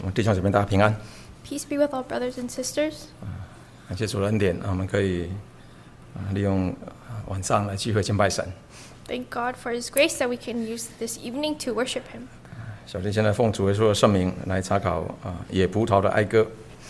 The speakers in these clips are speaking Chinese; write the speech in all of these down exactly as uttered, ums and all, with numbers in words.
我们弟兄姊妹大家平安。 Peace be with all brothers and sisters. 感谢主的恩典，我们可以利用晚上来聚会敬拜神。 Thank God for His grace that we can use this evening to worship Him. 小弟现在奉主耶稣的圣名来查考啊野葡萄的哀歌。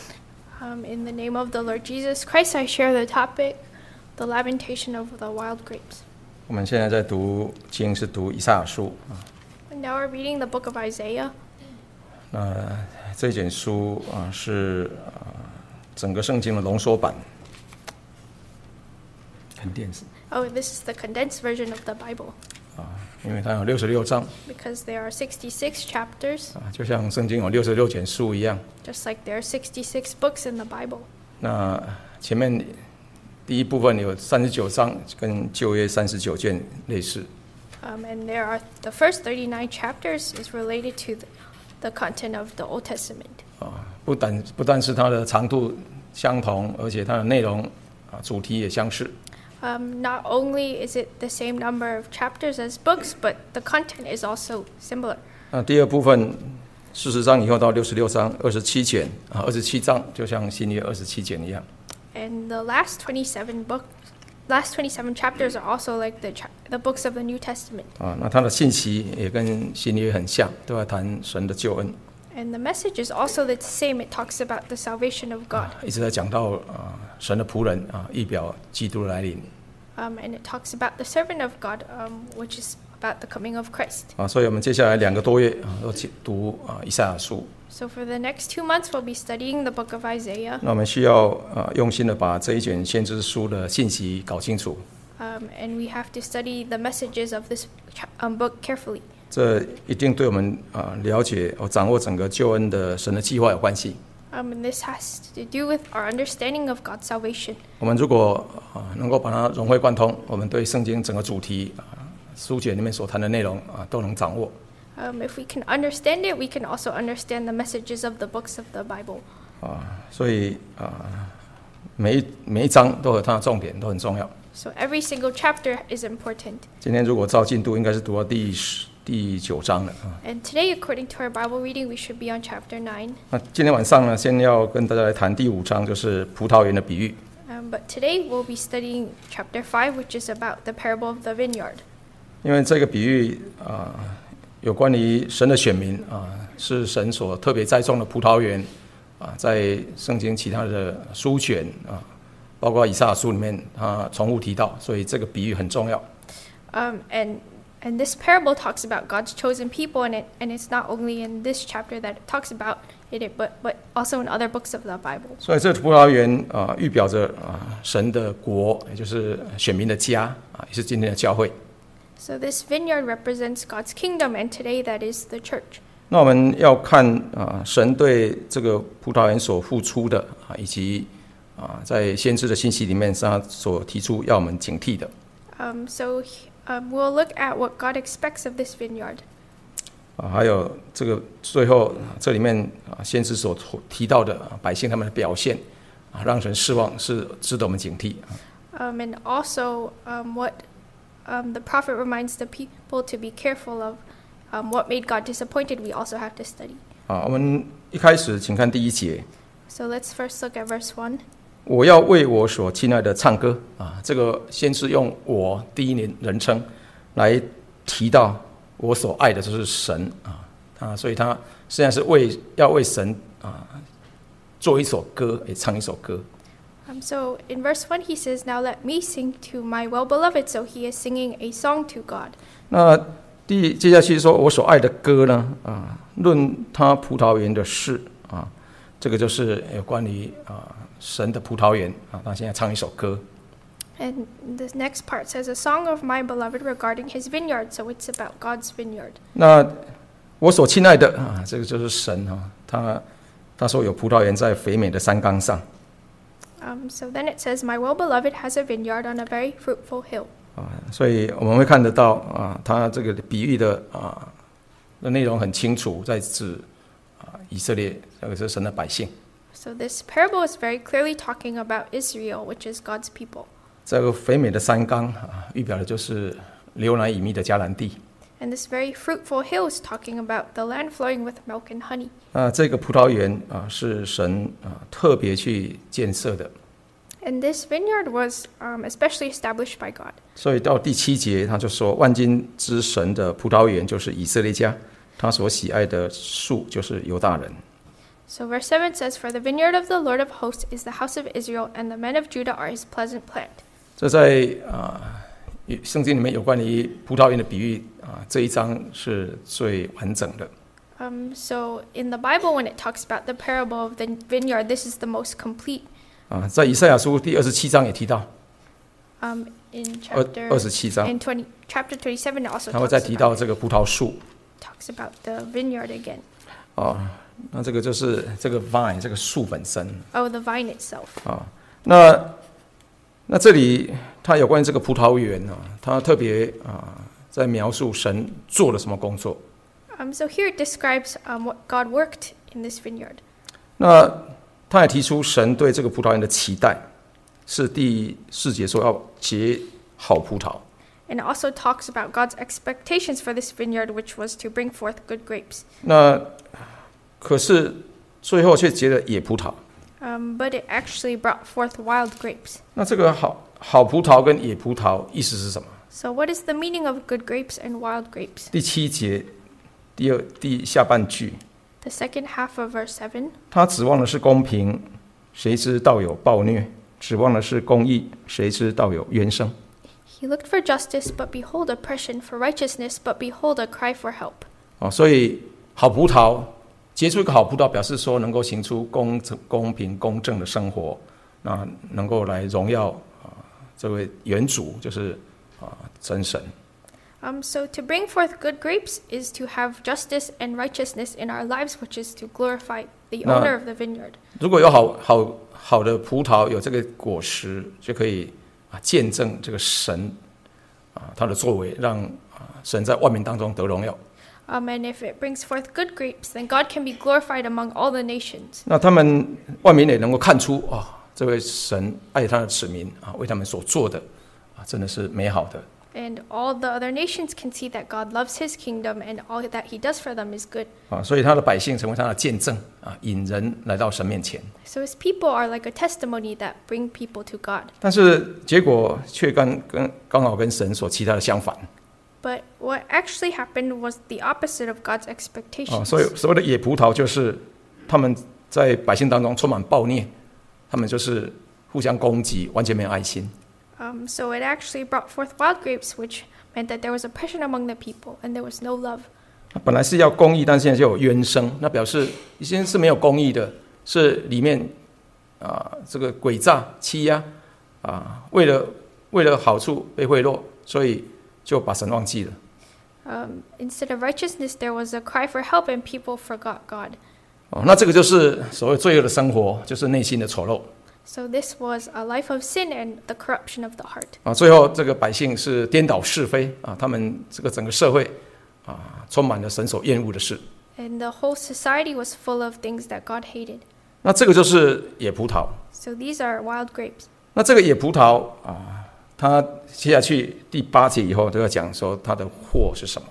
Um, in the name of the Lord Jesus Christ, I share the topic, the lamentation of the wild grapes. 我们现在在读经是读以赛亚书啊。 And now we're reading the book of Isaiah. 那这卷书啊是啊整个圣经的浓缩版。condensed. Oh, this is the condensed version of the Bible 啊，因为它有六十六章 because there are sixty-six chapters, 啊，就像圣经有六十六卷书一样。 just like there are sixty-six books in the Bible. 那前面第一部分有三十九章，跟旧约三十九卷类似。 Um, and there are the first thirty-nine chapters is related to the, the content of the Old Testament. 啊，不但不但是它的长度相同，而且它的内容啊主题也相似。 Um, not only is it the same number of chapters as books, but the content is also similar. 那第二部分四十章以后到六十六章，二十七卷啊，二十七章就像新约二十七卷一样。 And the last twenty-seven book, last twenty-seven chapters are also like the cha- the books of the New Testament. 啊，那它的信息也跟新约很像，都在谈神的救恩。 And the message is also the same. It talks about the salvation of God. 一直在讲到啊神的仆人啊，预表基督的来临。 Um, and it talks about the servant of God, um, which is about the coming of Christ. 啊，所以我们接下来两个多月啊，都去读啊以赛亚书。 So for the next two months, we'll be studying the book of Isaiah. 那我们需要啊用心的把这一卷先知书的信息搞清楚。 Um, and we have to study the messages of this cha- um, book carefully. 这一定对我们啊了解和掌握整个救恩的神的计划有关系。 Um, and this has to do with our understanding of God's salvation. 我们如果啊能够把它融会贯通，我们对圣经整个主题啊书卷里面所谈的内容啊都能掌握。 Um, if we can understand it, we can also understand the messages of the books of the Bible. 啊，所以啊每一每一章都有它的重点，都很重要。 So every single chapter is important. 今天如果照进度，应该是读到第十第九章了啊。 And today, according to our Bible reading, we should be on chapter nine. 那今天晚上呢，先要跟大家来谈第五章，就是葡萄园的比喻。 Um, but today, we'll be studying chapter five, which is about the parable of the vineyard. 因为这个比喻啊，有关于神的选民啊，是神所特别栽种的葡萄园啊，在圣经其他的书卷啊，包括以赛亚书里面，它重复提到，所以这个比喻很重要。 Um, and and this parable talks about God's chosen people, and it and it's not only in this chapter that it talks about it, but but also in other books of the Bible. 所以这葡萄园啊，预表着啊神的国，也就是选民的家啊，也是今天的教会。 So this vineyard represents God's kingdom, and today that is the church. 那我们要看啊，神对这个葡萄园所付出的啊，以及啊，在先知的信息里面，是他所提出要我们警惕的。 Um, so um, we'll look at what God expects of this vineyard. 啊，还有这个最后这里面啊，先知所提到的啊百姓他们的表现啊，让人失望，是值得我们警惕啊。 Um, and also um, what um, the prophet reminds the people to be careful of. Um, what made God disappointed, we also have to study. 啊，我们一开始请看第一节， So let's first look at verse one. 我要为我所亲爱的唱歌啊，这个先是用我第一人人称来提到我所爱的就是神啊啊，所以他实际上是为要为神啊做一首歌，也唱一首歌。 Um, so in verse one, he says, "Now let me sing to my well-beloved." So he is singing a song to God. 那第接下去说，我所爱的歌呢啊，论他葡萄园的事啊，这个就是有关于啊神的葡萄园啊，他现在唱一首歌。 And the next part says, "A song of my beloved regarding his vineyard." So it's about God's vineyard. 那我所亲爱的啊，这个就是神啊，他他说有葡萄园在肥美的山冈上 Um, so then it says, "My well-beloved has a vineyard on a very fruitful hill." 啊，所以我们会看得到啊，他这个比喻的啊的内容很清楚，在指啊以色列，这个是神的百姓。 So this parable is very clearly talking about Israel, which is God's people. 这个肥美的山冈啊，预表的就是流奶与蜜的迦南地。 And this very fruitful hill is talking about the land flowing with milk and honey. 啊，这个葡萄园啊，是神啊特别去建设的。 And this vineyard was um, especially established by God. 所以到第七节，他就说：“万军之神的葡萄园就是以色列家，他所喜爱的树就是犹大人。” So verse seven says, For the vineyard of the Lord of hosts is the house of Israel, and the men of Judah are his pleasant plant. 这在啊圣经里面有关于葡萄园的比喻啊，这一章是最完整的。 Um, so in the Bible, when it talks about the parable of the vineyard, this is the most complete. 啊，在以赛亚书第二十七章也提到， Um, in 二 chapter 二十七章， in twenty chapter twenty-seven, it also 他会 talks 再提到 about, 这个葡萄树 talks about the vineyard again. 啊，那这个就是这个 vine 这个树本身 Oh, the vine itself. 啊。那那这里他有关于这个葡萄园啊，他特别啊在描述神做了什么工作。 Um, so here it describes um, what God worked in this vineyard. 那他也提出神对这个葡萄园的期待，是第四节说要结好葡萄。 And it also talks about God's expectations for this vineyard, which was to bring forth good grapes. 那可是最后却结了野葡萄。 Um, but it actually brought forth wild grapes. 那这个好好葡萄跟野葡萄意思是什么？ So what is the meaning of good grapes and wild grapes? 第七节第二第下半句， The second half of verse seven. 他指望的是公平，谁知道有暴虐；指望的是公义，谁知道有冤声。 He looked for justice, but behold oppression, for righteousness, but behold a cry for help. 哦，所以好葡萄结出一个好葡萄，表示说能够行出公公平公正的生活，那能够来荣耀啊这位原主，就是啊真神。 Um, so to bring forth good grapes is to have justice and righteousness in our lives, which is to glorify the No. owner of the vineyard. 如果有好好好的葡萄，有这个果实，就可以啊见证这个神啊他的作为，让啊神在万民当中得荣耀。 Um, and if it brings forth good grapes, then God can be glorified among all the nations. 那他们万民也能够看出啊，这位神爱他的子民啊，为他们所做的啊，真的是美好的。 And all the other nations can see that God loves his kingdom and all that he does for them is good. 啊，所以他的百姓成为他的见证啊，引人来到神面前。 So his people are like a testimony that bring people to God. 但是结果却跟跟刚好跟神所期待的相反 But what actually happened was the opposite of God's 啊， expectations. 所以所谓的野葡萄就是他们在百姓当中充满暴虐，他们就是互相攻击，完全没有爱心。 Um, so it actually brought forth wild grapes, which meant that there was oppression among the people and there was no love. 本来是要公义，但现在就有冤声，那表示以前是没有公义的，是里面啊这个诡诈欺压啊，为了为了好处被贿赂，所以就把神忘记了。 Um, instead of righteousness, there was a cry for help and people forgot God. 哦，那这个就是所谓罪恶的生活，就是内心的丑陋 So this was a life of sin and the corruption of the heart. 啊。最后这个百姓是颠倒是非啊，他们这个整个社会啊，充满了神所厌恶的事。 And the whole society was full of things that God hated. 那这个就是野葡萄。 So these are wild grapes. 那这个野葡萄啊，它接下去第八节以后都要讲说它的祸是什么。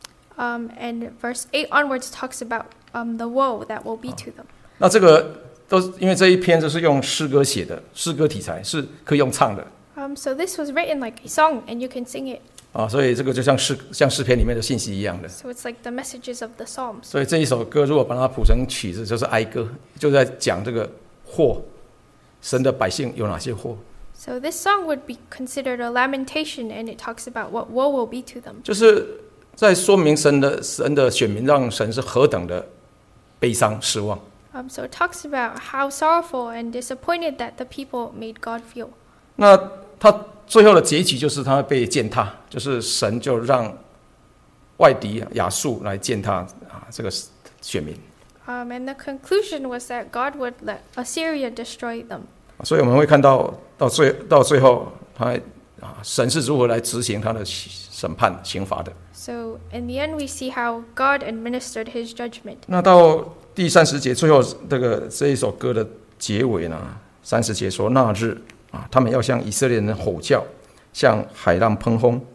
Um, and verse eight onwards talks about um, the woe that will be to them. 那这个都是因为这一篇就是用诗歌写的，诗歌题材是可以用唱的 Um, so this was written like a song, and you can sing it. 啊，所以这个就像诗像诗篇里面的信息一样的。 So it's like the messages of the Psalms. 所以这一首歌如果把它谱成曲子，就是哀歌，就在讲这个祸，神的百姓有哪些祸， So this song would be considered a lamentation, and it talks about what woe will be to them. 就是在说明神的神的选民让神是何等的悲伤失望。 Um, so it talks about how sorrowful and disappointed that the people made God feel. 那他最后的结局就是他被践踏，就是神就让外敌亚述来践踏啊这个选民。 Um, and the conclusion was that God would let Assyria destroy them. 所以我们会看到到最到最后，他啊神是如何来执行他的审判刑罚的。 So in the end, we see how God administered his judgment. 那到第三十节最后这个这一首歌的结尾呢，三十节说那日啊，他们要向以色列人吼叫，向海浪喷轰，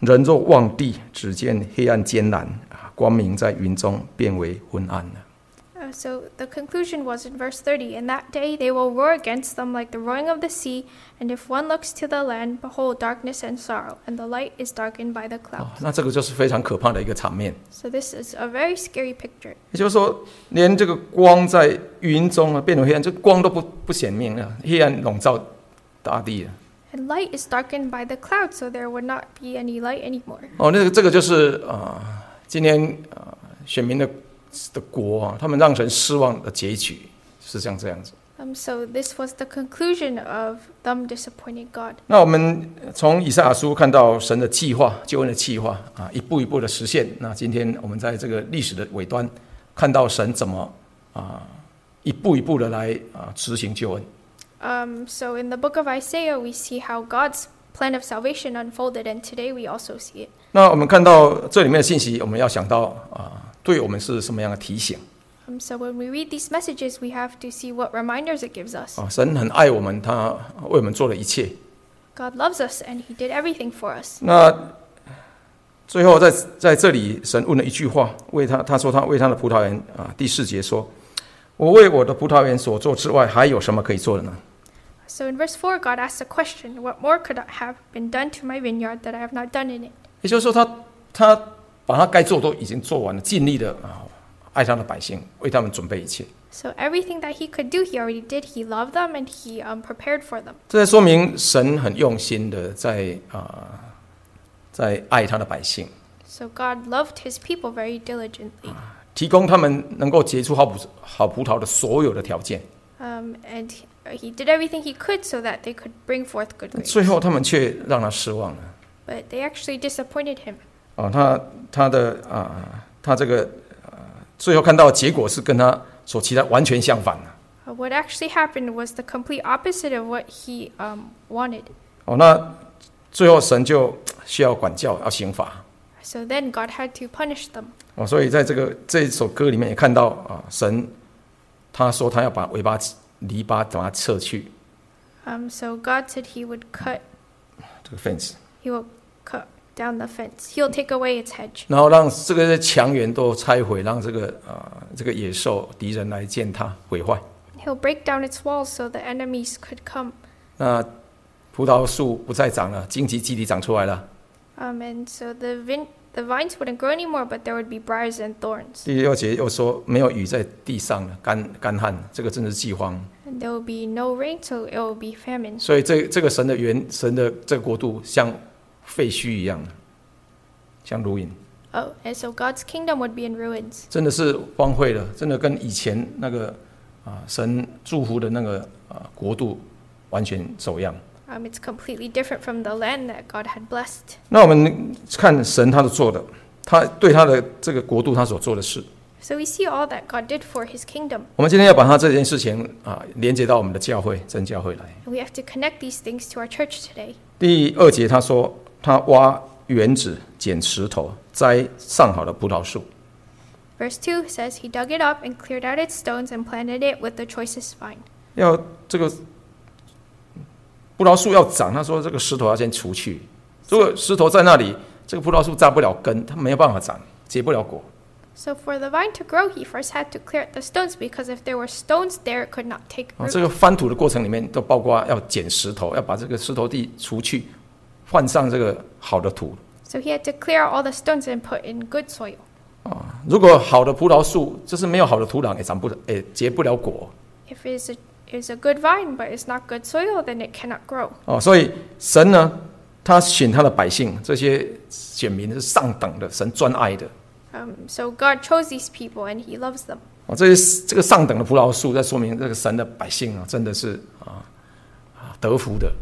人若望地，只见黑暗艰难，光明在云中变为昏暗了。 Uh, so the conclusion was in verse thirty, In that day they will roar against them like the roaring of the sea, and if one looks to the land, behold darkness and sorrow, and the light is darkened by the 哦 clouds. 那这个就是非常可怕的一个场面。 So this is a very scary picture. 也就是说，连这个光在云中啊变为黑暗，这光都不不显明了，黑暗笼罩大地了。 And light is darkened by the clouds, so there would not be any light anymore. 哦，那个这个就是啊、呃，今天啊、呃、选民的的国啊，他们让人失望的结局是像这样子。 Um, so this was the conclusion of them disappointing God. 那我们从以赛亚书看到神的计划，救恩的计划啊，一步一步的实现。那今天我们在这个历史的尾端，看到神怎么啊一步一步的来啊执行救恩。 Um, so in the book of Isaiah, we see how God's plan of salvation unfolded, and today we also see it. 那我们看到这里面的信息，我们要想到啊，对我们是什么样的提醒 Um, so when we read these messages, we have to see what reminders it gives us. 啊？神很爱我们，他为我们做了一切。 God loves us, and He did everything for us. 那最后在在这里，神问了一句话，为他他说他为他的葡萄园啊，第四节说：“我为我的葡萄园所做之外，还有什么可以做的呢？” So in verse four, God asks a question, What more could have been done to my vineyard that I have not done in it? 也就是说他，他他把他该做都已经做完了，尽力的啊，爱他的百姓，为他们准备一切。 So everything that He could do, He already did. He loved them, and He um, prepared for them. 这在说明神很用心的在啊，在爱他的百姓， So God loved His people very diligently. 提供他们能够结出好葡好葡萄的所有的条件。 Um, and he, he did everything He could so that they could bring forth good grapes. 最后他们却让他失望了。 But they actually disappointed Him. 啊，他他的啊，他这个啊，最后看到的结果是跟他所期待完全相反的。 Uh, what actually happened was the complete opposite of what He um, wanted. 哦，那最后神就需要管教，要刑罚。 So then God had to punish them. 哦，所以在这个这首歌里面也看到啊，神他说他要把篱笆篱笆把它撤去， Um, so God said He would cut, 这个 fence， He will cut down the fence. He'll take away its hedge. 然后让这个墙垣都拆毁，让这个啊这个野兽敌人来践踏毁坏。 He'll break down its walls so the enemies could come. 那葡萄树不再长了，荆棘基底长出来了。 Um, and so the vin- the vines wouldn't grow anymore, but there would be briars and thorns. 第六节又说没有雨在地上了，干干旱，这个真是饥荒。 And there will be no rain, so it will be famine. 所以这这个神的原神的这个国度像废墟一样，像如影， Oh, and so God's kingdom would be in ruins. 真的是荒废了，真的跟以前那个啊神祝福的那个啊国度完全走样。 Um, it's completely different from the land that God had blessed. 那我们看神他的做的，他对他的这个国度他所做的事， So we see all that God did for His kingdom. 我们今天要把他这件事情啊连接到我们的教会真教会来。 And we have to connect these things to our church today. 第二节他说，他挖园子，捡石头，栽上好的葡萄树。 Verse two says, He dug it up and cleared out its stones and planted it with the choicest vine. 要这个葡萄树要长，他说这个石头要先除去。如果石头在那里，这个葡萄树扎不了根，它没有办法长，结不了果。 So for the vine to grow, He first had to clear out the stones, because if there were stones there, it could not take 啊， root. 这个翻土的过程里面都包括要捡石头，要把这个石头地除去，换上这个好的土。 So He had to clear out all the stones and put in good soil. 啊，如果好的葡萄树，就是没有好的土壤，也长不也结不了果。 If it's a, it's a good vine, but it's not good soil, then it cannot grow. 哦，所以神呢，他选他的百姓，这些选民是上等的，神专爱的。 Um, so God chose these people, and He loves them. 哦，这些这个上等的葡萄树，在说明这个神的百姓啊，真的是啊啊得福的。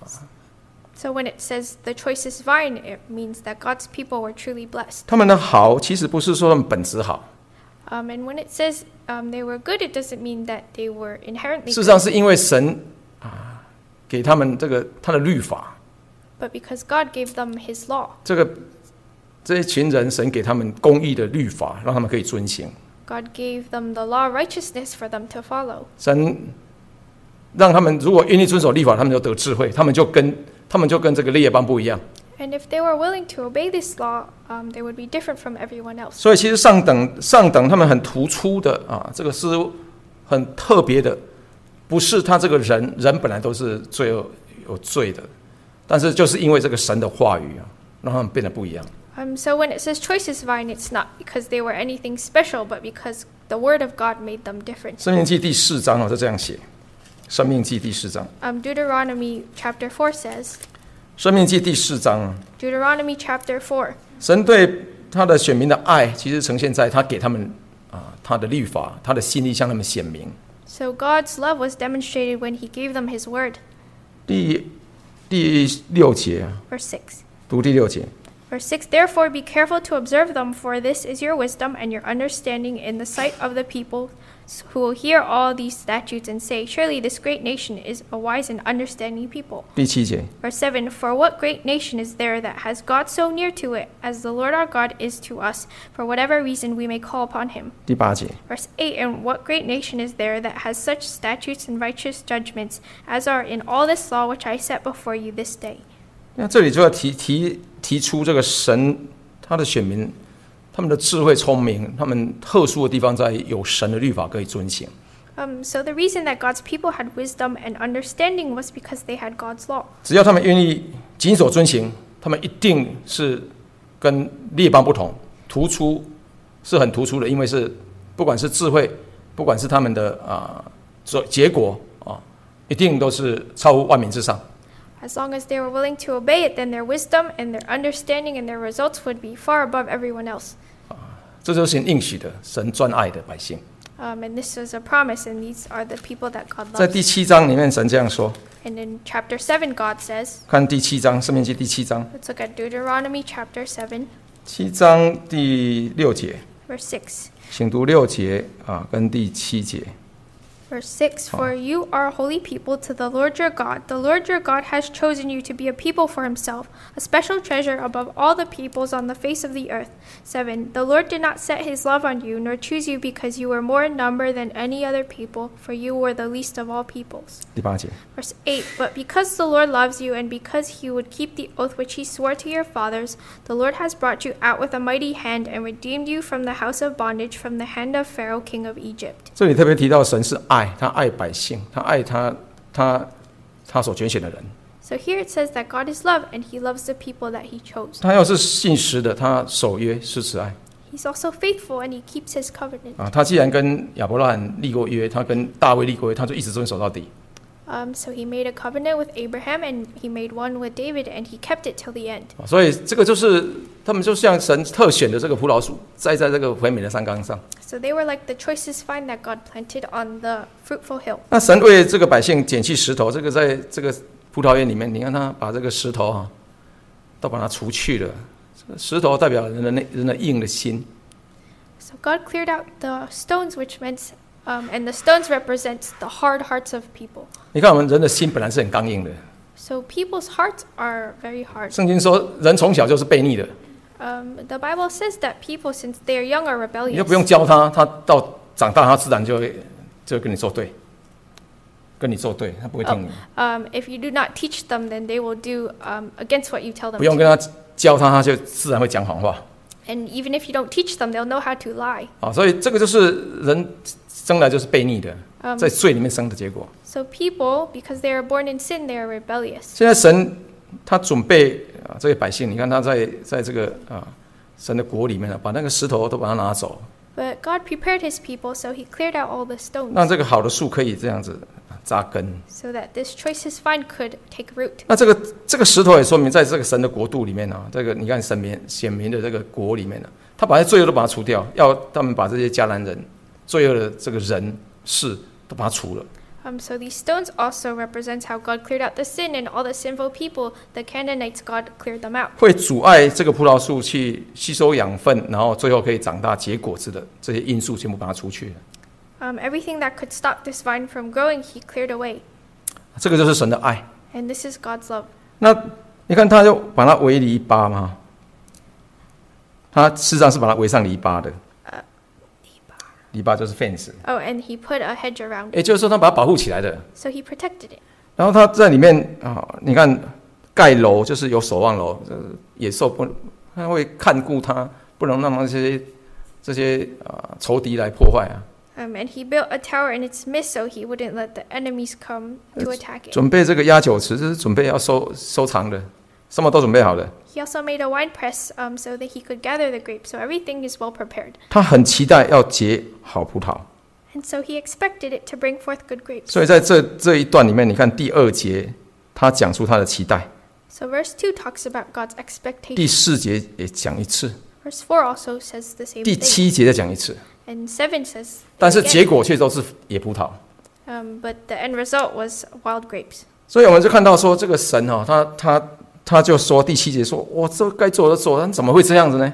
So when it says the choicest vine, it means that God's people were truly blessed. 他们的好，其实不是说他们本质好， Um, and when it says um, they were good, it doesn't mean that they were inherently 事实上 good, 是因为神啊给他们这个他的律法， but because God gave them His law. 这个这一群人，神给他们公义的律法，让他们可以遵行。 God gave them the law of righteousness for them to follow. 神让他们如果愿意遵守律法，他们就得智慧，他们就跟他们就跟这个列邦不一样。 And if they were willing to obey this law, um, they would be different from everyone else. 所以其实上等上等他们很突出的啊，这个是很特别的，不是他这个人人本来都是罪恶有罪的，但是就是因为这个神的话语啊，让他们变得不一样。 Um, so when it says choice is vine, it's not because they were anything special, but because the word of God made them different. 申命记第四章啊，就这样写。申命记第四章。 Um, Deuteronomy chapter four says. 申命记第四章。 Deuteronomy chapter four. 神对他的选民的爱，其实呈现在他给他们啊，他的律法，他的心意向他们显明。 So God's love was demonstrated when He gave them His word. 第第六节啊。 Verse six. 读第六节。 Verse six, therefore be careful to observe them, for this is your wisdom and your understanding in the sight of the people who will hear all these statutes and say, surely this great nation is a wise and understanding people. 第七节。 Verse seven, for what great nation is there that has God so near to it, as the Lord our God is to us, for whatever reason we may call upon Him. 第八节。 Verse eight, and what great nation is there that has such statutes and righteous judgments, as are in all this law which I set before you this day. 那这里就要提提提出这个神他的选民，他们的智慧聪明，他们特殊的地方在有神的律法可以遵行。 Um, so the reason that God's people had wisdom and understanding was because they had God's law. 只要他们愿意谨守遵行，他们一定是跟列邦不同，突出是很突出的，因为是不管是智慧，不管是他们的啊、呃、结果啊，一定都是超乎万民之上。 As long as they were willing to obey it, then their wisdom and their understanding and their results would be far above everyone else. 这就是神应许的，神专爱的百姓。 Um, and this is a promise, and these are the people that God 在 loves. 第七章里面，神这样说。 And in chapter seven, God says, 看第七章，申命记第七章。 let's look at Deuteronomy chapter seven, 七章第六节， verse six. 请读六节啊，跟第七节。 Verse six, for you are a holy people to the Lord your God. The Lord your God has chosen you to be a people for himself, a special treasure above all the peoples on the face of the earth. seven, the Lord did not set his love on you, nor choose you because you were more in number than any other people, for you were the least of all peoples. 第八节。 Verse eight, but because the Lord loves you, and because he would keep the oath which he swore to your fathers, the Lord has brought you out with a mighty hand and redeemed you from the house of bondage, from the hand of Pharaoh king of Egypt. 这里特别提到神是爱，他爱百姓，他爱他他他所拣选的人。 So here it says that God is love, and he loves the people that he chose. 他要是信实的，他守约施慈爱。 He's also faithful, and he keeps his covenant. 啊，他既然跟亚伯拉罕立过约，他跟大卫立过约，他就一直遵守到底。 Um, so he made a covenant with Abraham, and he made one with David, and he kept it till the end. 所以这个就是他们就像神特选的这个葡萄树，栽在这个肥美的山冈上。 So they were like the choicest vine that God planted on the fruitful hill. 那神为这个百姓捡去石头，这个在这个葡萄园里面，你看他把这个石头啊，都把它除去了。这个石头代表人的内人的硬的心。 So God cleared out the stones, which meant, um, and the stones represent the hard hearts of people. 你看我们人的心本来是很刚硬的。 So people's hearts are very hard. 圣经说，人从小就是悖逆的。 Um, the Bible says that people, since they are young, are 你就 rebellious. 不用教他，他到长大，他自然就会就会跟你作对，跟你作对，他不会听你。 Um, if you do not teach them, then they will do um, against what you tell them 不用 to. 跟他教他，他就自然会讲谎话。 And even if you don't teach them, they'll know how to lie. 啊，所以这个就是人生来就是悖逆的， Um, 在罪里面生的结果。 So people, because they are born in sin, they are rebellious. 现在神他准备啊，这些百姓，你看他在在这个啊神的国里面啊，把那个石头都把它拿走， But God prepared his people, so he cleared out all the stones 让这个好的树可以这样子扎根。 so that this choicest vine could take root. 那这个这个石头也说明，在这个神的国度里面啊，这个你看神明显明的这个国里面呢、啊，他把这罪恶都把它除掉，要他们把这些迦南人罪恶的这个人事都把它除了。 Um, so these stones also represent how God cleared out the sin and all the sinful people. The Canaanites, God cleared them out. 会阻碍这个葡萄树去吸收养分，然后最后可以长大结果子的这些因素，全部把它除去了。 Um, everything that could stop this vine from growing, he cleared away. 这个就是神的爱。 And this is God's love. 那你看，他就把它围篱笆嘛，他事实上是把它围上篱笆的。篱笆就是 fence， Oh, and he put a hedge around it. 也就是说，他把它保护起来的。 So he protected it. 然后他在里面啊，你看盖楼，就是有守望楼，野兽不，他会看顾他，不能让那些这些啊仇敌来破坏啊。 Um, and he built a tower in its midst so he wouldn't let the enemies come to attack it. 准备这个压酒池，这是准备要收收藏的，什么都准备好了。 He also made a wine press um, so that he could gather the grapes, so everything is well prepared. 他很期待要结好葡萄， And so he expected it to bring forth good grapes. 所以在这这一段里面，你看第二节，他讲出他的期待， So verse two talks about God's 第 expectation. 四节也讲一次， Verse four also says the same 第 thing. 七节再讲一次， And seven says 但是 it 结 again. 果却都是野葡萄。 Um, but the end result was wild grapes. 所以我们就看到说，这个神哦，他他他就说第七节说，我这该做的做，但怎么会这样子呢？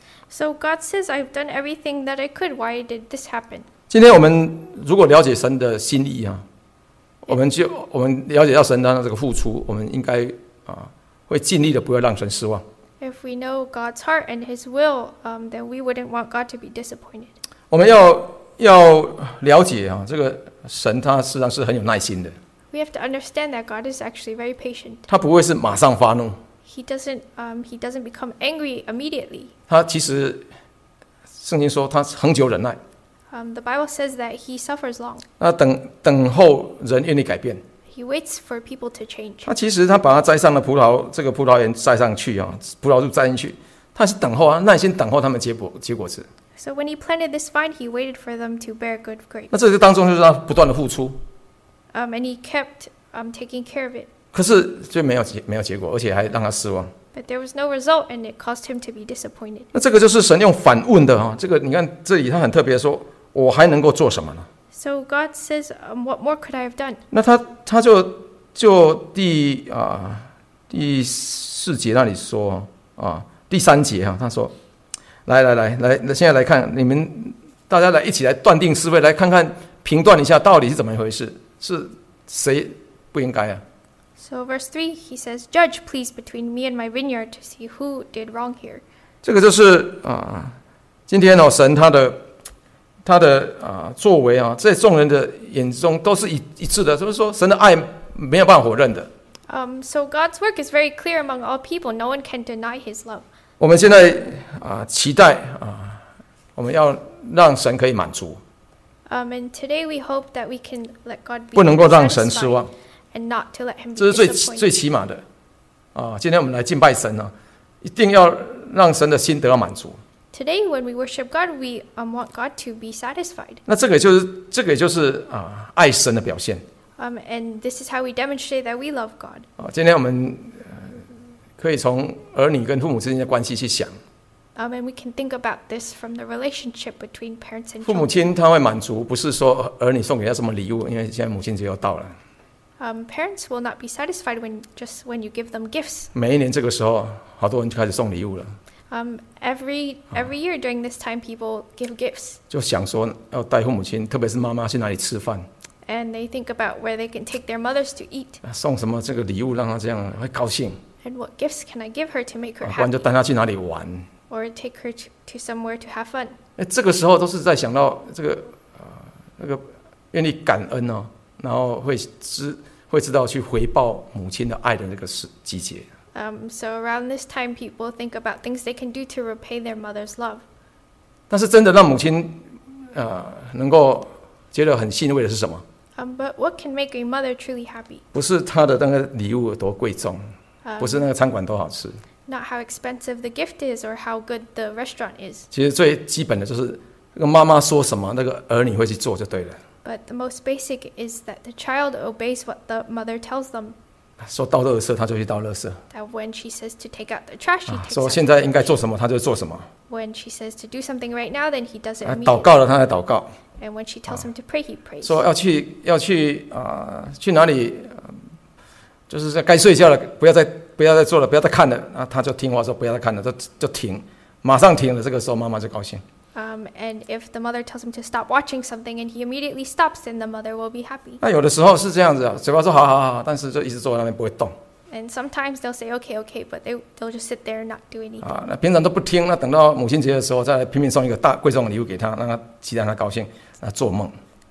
So God says, I've done everything that I could. Why did this happen? 今天我们如果了解神的心意啊，我们就我们了解到神的这个付出，我们应该啊会尽力的，不要让神失望。 If we know God's heart and His will, um, then we wouldn't want God to be disappointed. 我们要要了解啊，这个神他实际上是很有耐心的， We have to understand that God is actually very patient. 他不会是马上发怒， He doesn't, um, he doesn't become angry immediately. 他其实圣经说他恒久忍耐， Um, the Bible says that He suffers long. 那等等候人愿意改变。 He waits for people to change. 他其实他把他栽上的葡萄这个葡萄园栽上去啊，葡萄树栽进去，他是等候啊，耐心等候他们结果结果子。 So when He planted this vine, He waited for them to bear good grapes. 那这个当中就是他不断的付出， Um, and He kept um, taking care of it. 可是就没有结没有结果，而且还让他失望。 But there was no result, and it caused him to be disappointed. 那这个就是神用反问的啊，这个你看这里他很特别说，我还能够做什么呢？ So God says, um, what more could I have done? 那他他就就第啊第四节那里说啊，第三节啊，他说，来来来来，现在来看你们大家来一起来断定是非，来看看评断一下到底是怎么一回事，是谁不应该啊？ So verse three, he says, Judge, please, between me and my vineyard to see who did wrong here. 这个就是啊，今天哦，神他的他的啊作为啊，在众人的眼中都是一一致的，就是说神的爱没有办法否认的。 Um, so God's work is very clear among all people. No one can deny His love. 我们现在啊期待啊，我们要让神可以满足， Um, and today we hope that we can let God be 不能够让神失 satisfied 望， and not to let Him 这 be 是最最 disappointed. 起码的啊。今天我们来敬拜神啊，一定要让神的心得到满足。 Today, when we worship God, we um, want God to be satisfied. 那这个就是这个也就是啊爱神的表现 Um, and this is how we demonstrate that we love God. 啊。今天我们、呃、可以从儿女跟父母之间的关系去想， Um, and we can think about this from the relationship between parents and 父母 children. 亲他会满足，不是说儿女送给他什么礼物，因为现在母亲节又到了， Um, parents will not be satisfied when just when you give them gifts. 每一年这个时候，好多人就开始送礼物了， Um, every every year during this time, people give gifts, 就想说要带父母亲，特别是妈妈去哪里吃饭， and they think about where they can take their mothers to eat, 送什么这个礼物让他这样会高兴， and what gifts can I give her to make her 啊不然就 happy, 带他去哪里玩。 or take her to, to somewhere to have fun. 哎，这个时候都是在想到这个啊、那个愿意感恩哦，然后会知会知道去回报母亲的爱的那个时季节。 Um, so around this time, people think about things they can do to repay their mother's love. 但是真的让母亲呃能够觉得很欣慰的是什么？ Um, but what can make a mother truly happy? 不是她的那个礼物有多贵重， Um, 不是那个餐馆多好吃， not how expensive the gift is or how good the restaurant is, 其实最基本的就是那个妈妈说什么，那个儿女会去做就对了。 but the most basic is that the child obeys what the mother tells them. 说倒垃圾，他就去倒垃圾； That when she says to take out the trash, he 啊， takes 说 out. 现在应该做什么，他就做什么； When she says to do something right now, then he does it 啊，祷 immediately. 告了，他才祷告。 And when she tells him to pray, he prays. 说要去要去啊、去哪里、呃就是在该睡觉了，不要再不要再做了，不要再看了。啊，他就听话说不要再看了，就就停，马上停了。这个时候妈妈就高兴。 Um, and if the mother tells him to stop watching something and he immediately stops, then the mother will be happy. 那有的时候是这样子啊，嘴巴说好好好，但是就一直坐在那边不会动 And sometimes they'll say, okay, okay, but they, they'll just sit there and not do anything. 啊。那平常都不听，那等到母亲节的时候再拼命送一个大贵重的礼物给他，让他期待他高兴，那做梦。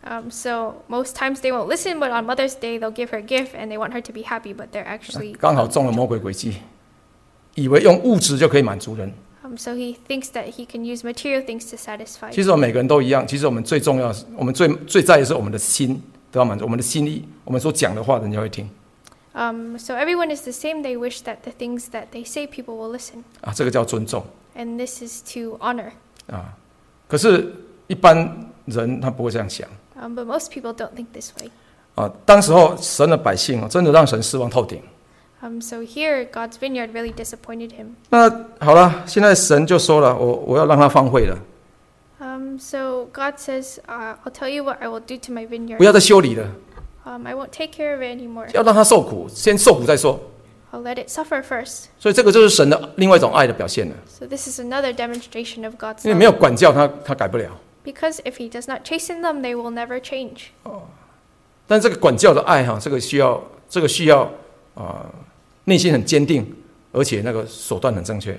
Um, so most times they won't listen, but on Mother's Day they'll give her a gift and they want her to be happy, but they're actually 刚好中了魔鬼诡计，以为用物质就可以满足人。 Um, so he thinks that he can use material things to satisfy. 其实我们每个人都一样，其实我们最重要的是，我们最最在意的是我们的心得到满足，我们的心意，我们所讲的话人家会听。 Um, so everyone is the same. They wish that the things that they say people will listen. 啊，这个叫尊重 And this is to honor. 啊。可是，一般人他不会这样想 Um, but most people don't think this way. 啊。当时候神的百姓啊，真的让神失望透顶。 Um, so here, God's vineyard really disappointed him. 那好了，现在神就说了，我我要让他荒废了， Um, so God says, uh, I'll tell you what I will do to my 不 vineyard. 要再修理了， Um, I won't take care of it anymore. 要让他受苦，先受苦再说。 I'll let it suffer first. 所以这个就是神的另外一种爱的表现了。 So this is another demonstration of God's 因为没有 love. 管教他，他改不了。 Because if he does not chasten them, they will never change. 但这个管教的爱哈，这个需要，这个需要啊、呃，内心很坚定，而且那个手段很正确。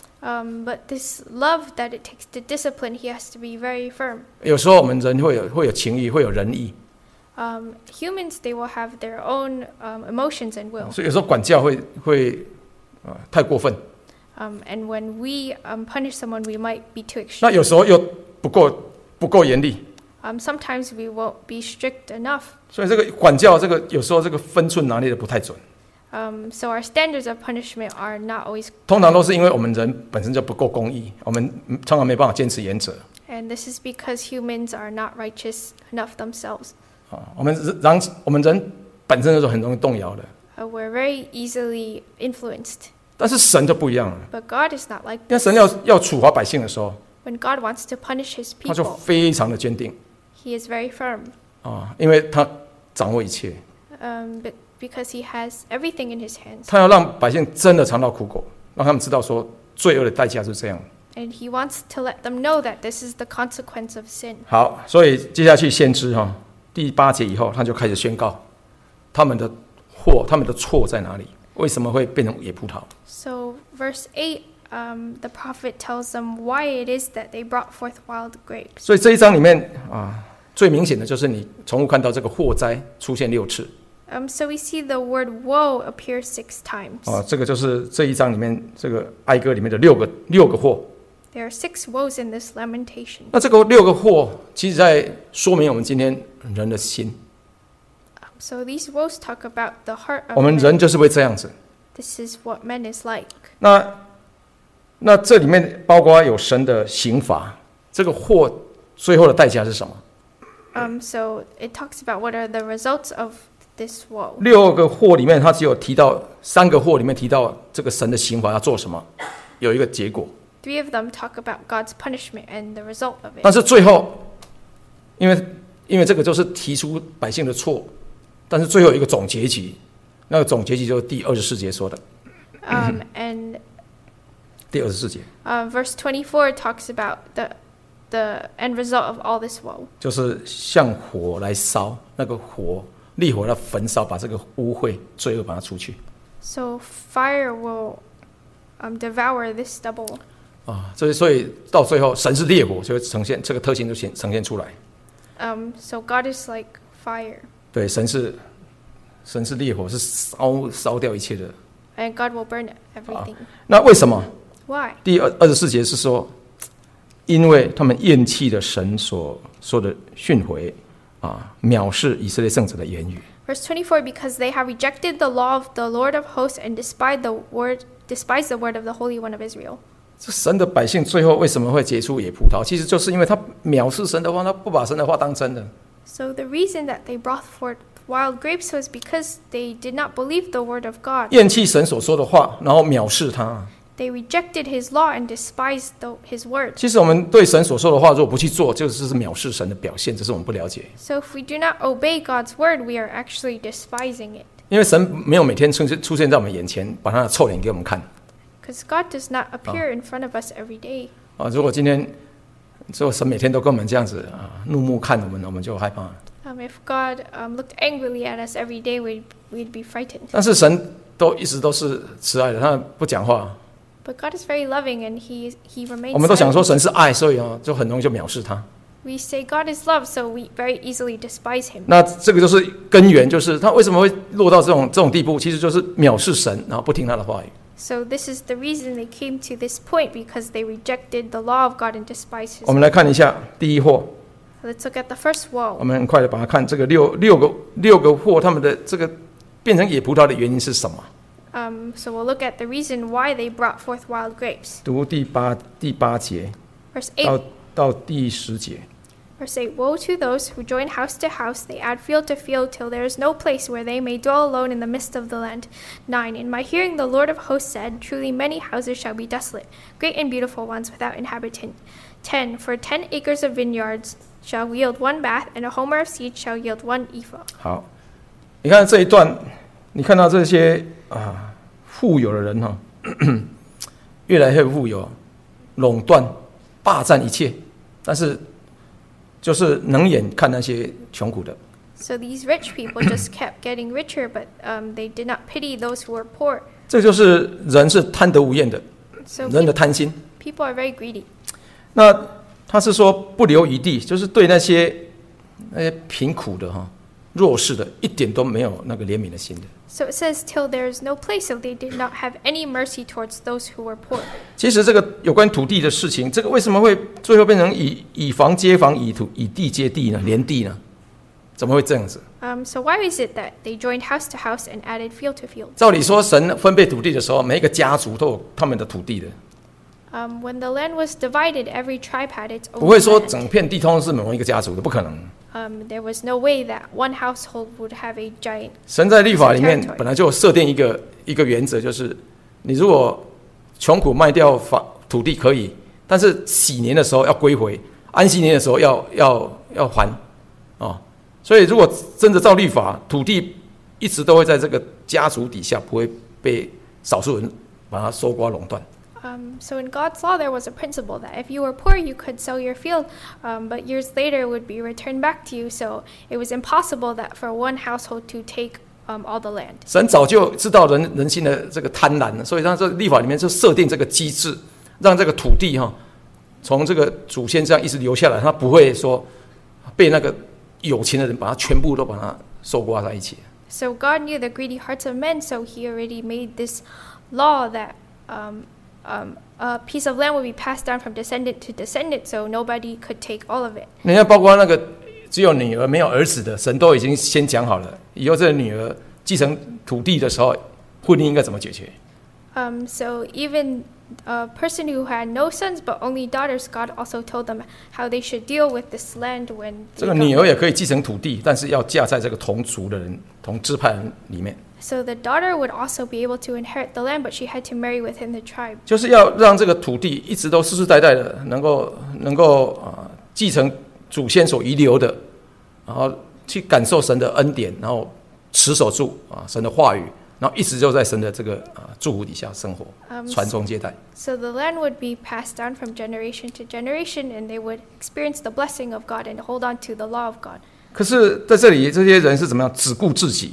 Um, but this love that it takes to discipline, he has to be very firm. 有时候我们人会有会有情谊，会有仁义， Um, humans, they will have their own um, emotions and will. 所以有时候管教会会啊、呃、太过分。 Um, and when we um, punish someone, we might be too 那 extreme. 有时候又不够不够严厉， Um, sometimes we won't be strict enough. 所以这个管教这个有时候这个分寸拿捏的不太准。 Um, so our standards of punishment are not always. 通常都是因为我们人本身就不够公义，我们常常没办法坚持原则 And this is because humans are not righteous enough themselves. 啊。我们人我们人本身就是很容易动摇的， Uh, we're very easily influenced. 但是神就不一样了。 But God is not like 因为 this. 神要要处罚百姓的时候， When God wants to punish his 他就 people, 非常的坚定 he is very firm. 啊，因为他掌握一切， Um, but because he has everything in his hands. 他要让百姓真的尝到苦果，让他们知道说罪恶的代价是这样。 And he wants to let them know that this is the consequence of sin. 好，所以接下去先知哈，第八节以后他就开始宣告他们的祸、他们的错在哪里，为什么会变成野葡萄？ So, verse eight, um, the prophet tells them why it is that they brought forth wild grapes. 所以这一章里面啊，最明显的就是你重复看到这个祸灾出现六次 Um, so, we see the word woe appear six times. 啊，这个就是这一章里面这个哀歌里面的六个六个祸。 There are six woes in this lamentation. 那这个六个祸，其实在说明我们今天人的心， Um, so, these woes talk about the heart 我 of 们 man. 人就是会这样子。 This is what man is like. 那那这里面包括有神的刑罚，这个祸最后的代价是什么？ Um, so, it talks about what are the results of this woe. 六个祸里面，他只有提到三个祸里面提到这个神的刑罚要做什么，有一个结果。 Three of them talk about God's punishment and the result of it. 但是最后，因为因为这个就是提出百姓的错，但是最后有一个总结局，那个总结局就是第二十四节说的。 Um, and 第二十四节 uh, verse twenty-four talks about the the end result of all this woe. 就是向火来烧，那个火烈火来焚烧，把这个污秽罪恶把它出去 So fire will um, devour this stubble. 啊。所以所以到最后，神是烈火，就会呈现这个特性就显呈现出来。 Um, so God is like fire, 对，神是神是烈火，是烧烧掉一切的。 and God will burn everything. 那为什么？ Why? 第二二十四节是说，因为他们厌弃了神所说的训诲啊，藐视以色列圣者的言语。 Verse twenty-four, because they have rejected the law of the Lord of hosts and despised the word, despised the word of the Holy One of Israel. 这神的百姓最后为什么会结出野葡萄？其实就是因为他藐视神的话，他不把神的话当真的。 So the reason that they brought forth wild grapes was because they did not believe the word of God. 厌弃神所说的话，然后藐视他。 They rejected his law and despised the, his word. 其实我们对神所说的话，如果不去做，就是藐视神的表现，只是我们不了解。 So if we do not obey God's word, we are actually despising it. 因为神没有每天出现出现在我们眼前，把他的臭脸给我们看 Because God does not appear in front of us every day. 啊。如果今天，如果神每天都跟我们这样子啊，怒目看我们，我们就害怕。 Um, if God um, looked angrily at us every day, we'd, we'd be frightened. 但是神都一直都是慈爱的，他不讲话。 But God is very loving and he, he 我 remains 们都想说 silent. 神是爱，所以啊，就很容易就藐视他。 We say God is love, so we very easily despise him. 那这个就是根源，就是他为什么会落到这种这种地步，其实就是藐视神，然后不听他的话语。 So this is the reason they came to this point, because they rejected the law of God and despised his 我们来看一下第一祸， Let's look at the first 我 woe. 们很快的把它看这个六六个六个祸，他们的这个变成野葡萄的原因是什么？ Um, so we'll look at the reason why they brought forth wild grapes. 读第八第八节 Verse 到 eight. 到第十节。 Verse eight. Woe to those who join house to house, they add field to field, till there is no place where they may dwell alone in the midst of the land. nine. In my hearing the Lord of hosts said, Truly many houses shall be desolate, great and beautiful ones without inhabitant. ten. For ten acres of vineyards shall yield one bath, and a homer of seed shall yield one ephah. 好，你看这一段，你看到这些啊富有的人哈、哦，越来越富有，垄断、霸占一切，但是就是冷眼看那些穷苦的。 So these rich people just kept getting richer, but um, they did not pity those who were poor. 这就是人是贪得无厌的， So 人的 pe- 贪心。 people are very greedy. 那他是说不留余地，就是对那些那些贫苦的哈、弱势的，一点都没有那个怜悯的心的。 So it says, till there is no place, so they did not have any mercy towards those who were poor. 其实这个有关土地的事情，这个为什么会最后变成以以房接房，以土以地接地呢？连地呢？怎么会这样子？ Um, so why is it that they joined house to house and added field to field? 照理说，神分配土地的时候，每一个家族都有他们的土地的， Um, when the land was divided, every tribe had its 不会 own 说 land. 整片地通是某一个家族的，不可能。 Um, there was no way that one household would have a giant. 神在律法里面本来就设定一个一个原则，就是你如果穷苦卖掉房土地可以，但是喜年的时候要归回，安息年的时候要要要还哦。所以如果真的照律法，土地一直都会在这个家族底下，不会被少数人把它收刮垄断。 Um, so in God's law, there was a principle that if you were poor, you could sell your field, um, but years later it would be returned back to you. So it was impossible that for one household to take um, all the land. 神早就知道人人心的这个贪婪，所以他这律法里面就设定这个机制，让这个土地哈、从这个祖先这样一直留下来，他不会说被那个有钱的人把它全部都把它收刮在一起。 So God knew the greedy hearts of men, so He already made this law that um, um, a piece of land would be passed down from descendant to descendant, so nobody could take all of it. 你看，包括那个只有女儿没有儿子的，神都已经先讲好了，以后这个女儿继承土地的时候，婚姻应该怎么解决？ Um, so even a person who had no sons but only daughters, God also told them how they should deal with this land when 这 they 个 got 女儿也可以继承土地，但是要嫁在这个同族的人、同支派人里面， So the daughter would also be able to inherit the land, but she had to marry within the tribe. 就是要让这个土地一直都世世代代的能够能够啊、呃、继承祖先所遗留的，然后去感受神的恩典，然后持守住啊、神的话语，然后一直就在神的这个啊、呃、祝福底下生活， Um, 传宗接代。 So the land would be passed down from generation to generation, and they would experience the blessing of God and hold on to the law of God. 可是在这里，这些人是怎么样？只顾自己，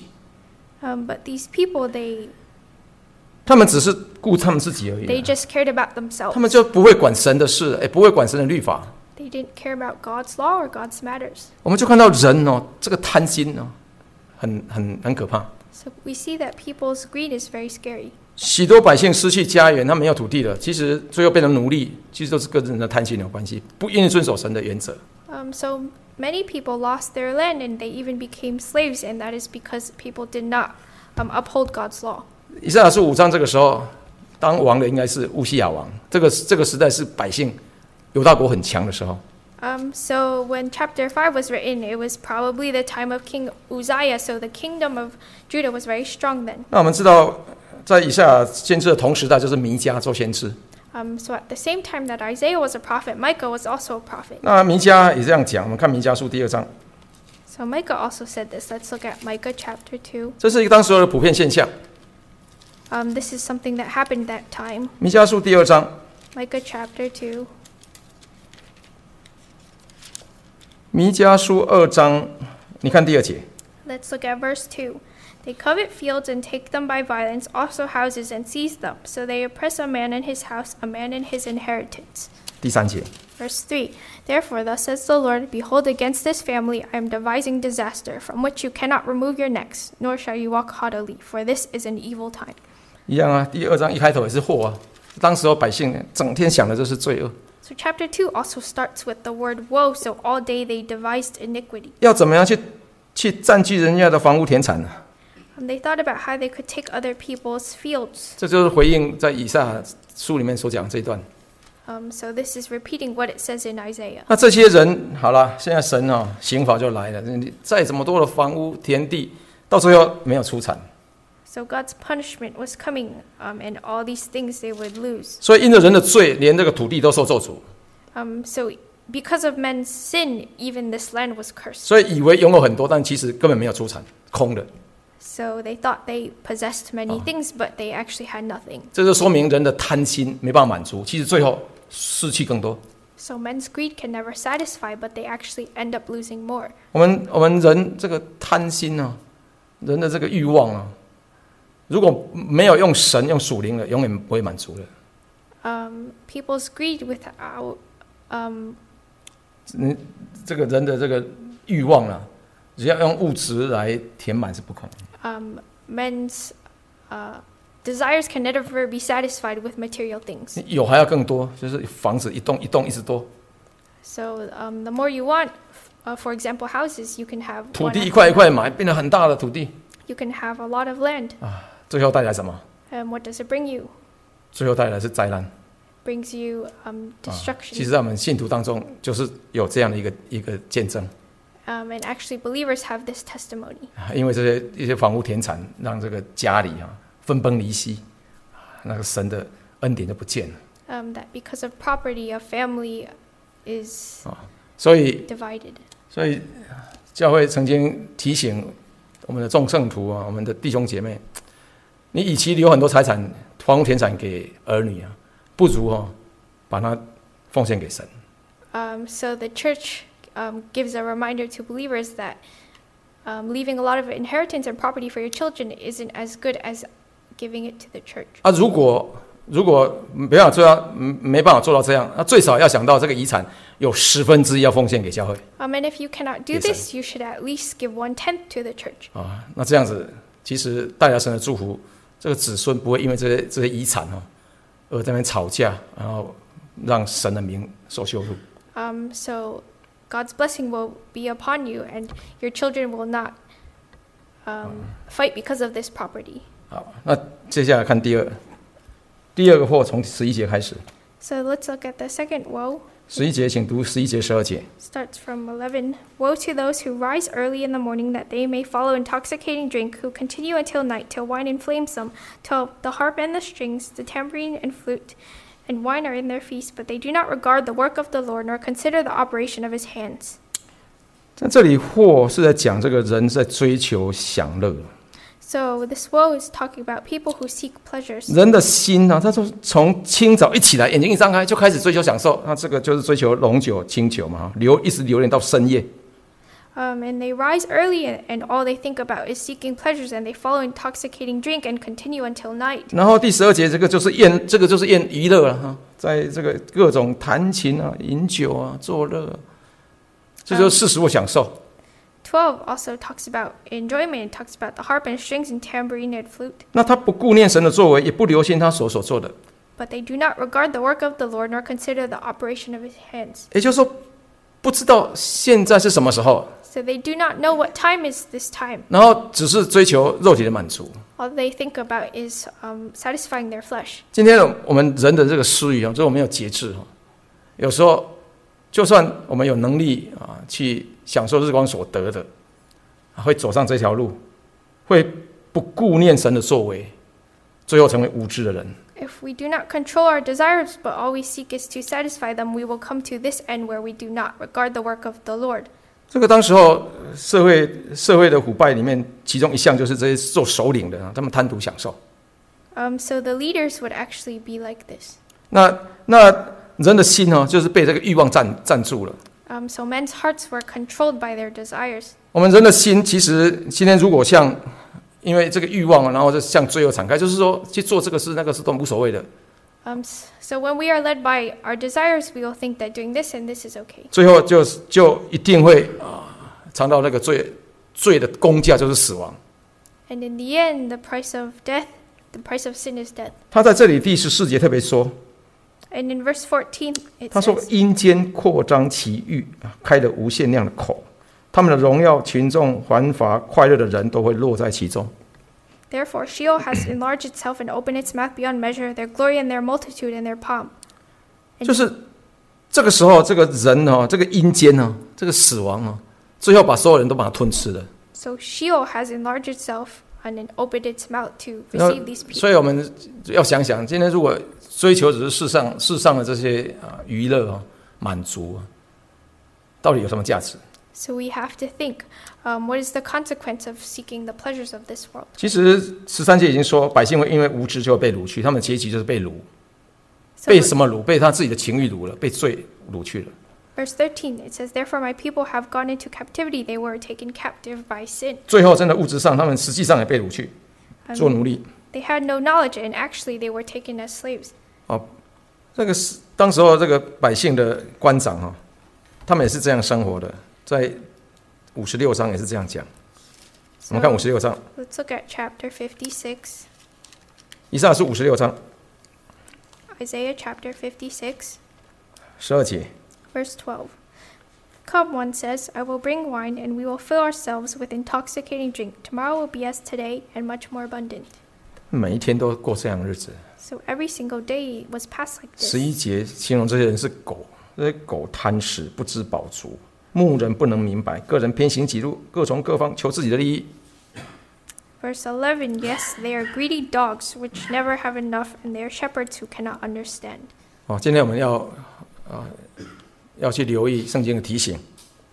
Um, but these people, they 他们只是顾他们自己而已 they 啊， just cared about 他 themselves. 们就不会管神的事，也不会管神的律法。 They didn't care about God's law or God's matters. 我们就看到人哦，这个贪心哦，很很很可怕。 So we see that people's greed is very scary. 许多百姓失去家园，他没有土地了，其实最后变成奴隶，其实都是跟人的贪心有关系，不愿意遵守神的原则。 Um, so many people lost their land, and they even became slaves, and that is because people did not um, uphold God's law. 以赛亚书五章这个时候，当王的应该是乌西亚王，这个这个时代是百姓犹大国很强的时候。 Um, so when chapter five was written, it was probably the time of King Uzziah, so the kingdom of Judah was very strong then. 那我们知道，在以赛亚先知的同时代，就是弥迦做先知。 Um, so at the same time that Isaiah was a prophet, Micah was also a prophet. 那弥迦也这样讲，我们看弥迦书第二章， So Micah also said this. Let's look at Micah chapter two. 这是一个当时候的普遍现象。 Um, this is something that happened that time. 弥迦书第二章， Micah chapter two. 弥迦书二章，你看第二节。 Let's look at verse two. They covet fields and take them by violence, also houses and seize them. So they oppress a man in his house, a man in his inheritance. 第三节， Verse three. Therefore, thus says the Lord, Behold, against this family I am devising disaster, from which you cannot remove your necks, nor shall you walk haughtily, for this is an evil time. 一样啊。第二章一开头也是祸啊，当时候百姓整天想的就是罪恶， So chapter two also starts with the word woe, so all day they devised iniquity. 要怎么样去去占据人家的房屋田产呢？ And they thought about how they could take other people's fields. 这就是回应在以赛亚书里面所讲这一段。 Um, so this is repeating what it says in Isaiah. 那这些人好了，现在神哦，刑罚就来了。你再怎么多的房屋田地，到最后没有出产。 So God's punishment was coming, um, and all these things they would lose. 所以因着人的罪，连这个土地都受咒诅。 Um, so because of men's sin, even this land was cursed. 所以以为拥有很多，但其实根本没有出产，空的。 So they thought they possessed many things, but they actually had nothing. 这就说明人的贪心没办法满足，其实最后失去更多。 So men's greed can never satisfy, but they actually end up losing more. 我们我们人这个贪心啊，人的这个欲望啊，如果没有用神用属灵的，永远不会满足的。 Um, people's greed without, um, 嗯，这个人的这个欲望啊，只要用物质来填满是不可能。 um, men's uh, desires can never be satisfied with material things. 有还要更多，就是房子一栋一栋一直多， So um, the more you want, uh, for example, houses, you can have 土 one 地一 after 块一块买，变得很大的土地 you can have a lot of land. 啊，最后带来什么？ And what does it bring you? 最后带来是灾难。 Brings you um, 啊， destruction. 其实在我们信徒当中，就是有这样的一个一个见证， Um, and actually, believers have this testimony. 啊因为这些一些房屋田产，让这个家里啊分崩离析，啊那个神的恩典就不见了 Um, that because of property, a family is 啊。所以， divided. 所以教会曾经提醒我们的众圣徒啊，我们的弟兄姐妹，你与其留很多财产、房屋田产给儿女啊，不如哦把它奉献给神。 Um, so the church um, gives a reminder to believers that um, leaving a lot of inheritance and property for your children isn't as good as giving it to the church. 啊，如果如果没办法做到，没办法做到这样，那最少要想到这个遗产有十分之一要奉献给教会 Um, and if you cannot do Yes, this, you should at least give one tenth to the church. 啊。那这样子，其实带来神的祝福，这个子孙不会因为这些这些遗产哦，而在那边吵架，然后让神的名受羞辱。 Um, so God's blessing will be upon you, and your children will not um, fight because of this property. 好，那接下来看第二，第二个祸从十一节开始。 So let's look at the second woe. 十一节，请读十一节、十二节。 Starts from eleven. Woe to those who rise early in the morning that they may follow intoxicating drink, who continue until night till wine inflames them, till the harp and the strings, the tambourine and flute, and wine are in their feast, but they do not regard the work of the Lord, nor consider the operation of his hands. 在这里，祸是在讲这个人在追求享乐。 So this woe is talking about people who seek pleasures. 人的心啊，他就从清早一起来，眼睛一张开就开始追求享受，那这个就是追求龙酒、清酒嘛，流一直流连到深夜。 Um, and they rise early, and, and all they think about is seeking pleasures, and they follow intoxicating drink and continue until night. 然后第十二节，这个就是宴，这个就是宴娱乐了哈，在这个各种弹琴啊、饮酒啊、作乐、啊，这就是世俗的享受。 twelve also talks about enjoyment. It talks about the harp and strings and tambourine and flute. 那他不顾念神的作为，也不留心他所所做的， But they do not regard the work of the Lord, nor consider the operation of his hands. 也就是说，不知道现在是什么时候， So they do not know what time is this time. 然后只是追求肉体的满足。 All they think about is um, satisfying their flesh. 今天我们人的这个私欲啊，就是我们有节制哈，有时候就算我们有能力啊，去享受日光所得的，会走上这条路，会不顾念神的作为，最后成为无知的人。 If we do not control our desires, but all we seek is to satisfy them, we will come to this end where we do not regard the work of the Lord. 这个当时候社会社会的腐败里面，其中一项就是这些做首领的啊，他们贪图享受。 Um, so the leaders would actually be like this. 那那人的心呢，就是被这个欲望占占住了。 Um, so men's hearts were controlled by their desires. 我们人的心，其实今天如果像因为这个欲望，然后就向罪恶敞开，就是说去做这个事那个事都无所谓的。 Um, so when we are led by our desires, we will think that doing this and this is okay. 最后就就一定会啊尝到那个罪罪的工价就是死亡。 And in the end, the price of death, the price of sin is death. 他在这里第十四节特别说， And in verse fourteen, it 他说 says, 阴间扩张其欲，开了无限量的口，他们的荣耀、群众、环法、快乐的人都会落在其中。 Therefore, Sheol has enlarged itself and opened its mouth beyond measure, their glory and their multitude and their pomp. 就是这个时候，这个人哦，这个阴间哦，这个死亡哦，最后把所有人都把它吞吃了。 So Sheol has enlarged itself and then opened its mouth to receive these people. 所以我们要想想，今天如果追求只是世上世上的这些啊娱乐啊满足，到底有什么价值？ So we have to think, um, what is the consequence of seeking the pleasures of this world? 其实十三节已经说，百姓会因为无知就会被掳去，他们的结局就是被掳， So 被什么掳？被他自己的情欲掳了，被罪掳去了。 verse thirteen, it says, Therefore my people have gone into captivity, they were taken captive by sin. 最后真的物质上，他们实际上也被掳去， Um, 做奴隶。 They had no knowledge, and actually they were taken as slaves. 哦，这个是当时候这个百姓的官长哈、哦，他们也是这样生活的，在五十六章也是这样讲。我 So 们看五十六章， let's look at chapter fifty-six, 以上是五十六章 Isaiah chapter fifty-six, 十二节。 verse twelve. Come, one says, I will bring wine, and we will fill ourselves with intoxicating drink. Tomorrow will be as today, and much more abundant. 每一天都过这样的日子。 So every single day was passed like 十一 this. 节形容这些人是狗，这些狗贪食，不知饱足，牧人不能明白，个人偏行己路，各从各方求自己的利益。 Verse eleven, yes, they are greedy dogs, which never have enough, and they are shepherds who cannot understand. 哦，今天我们要啊、要去留意圣经的提醒。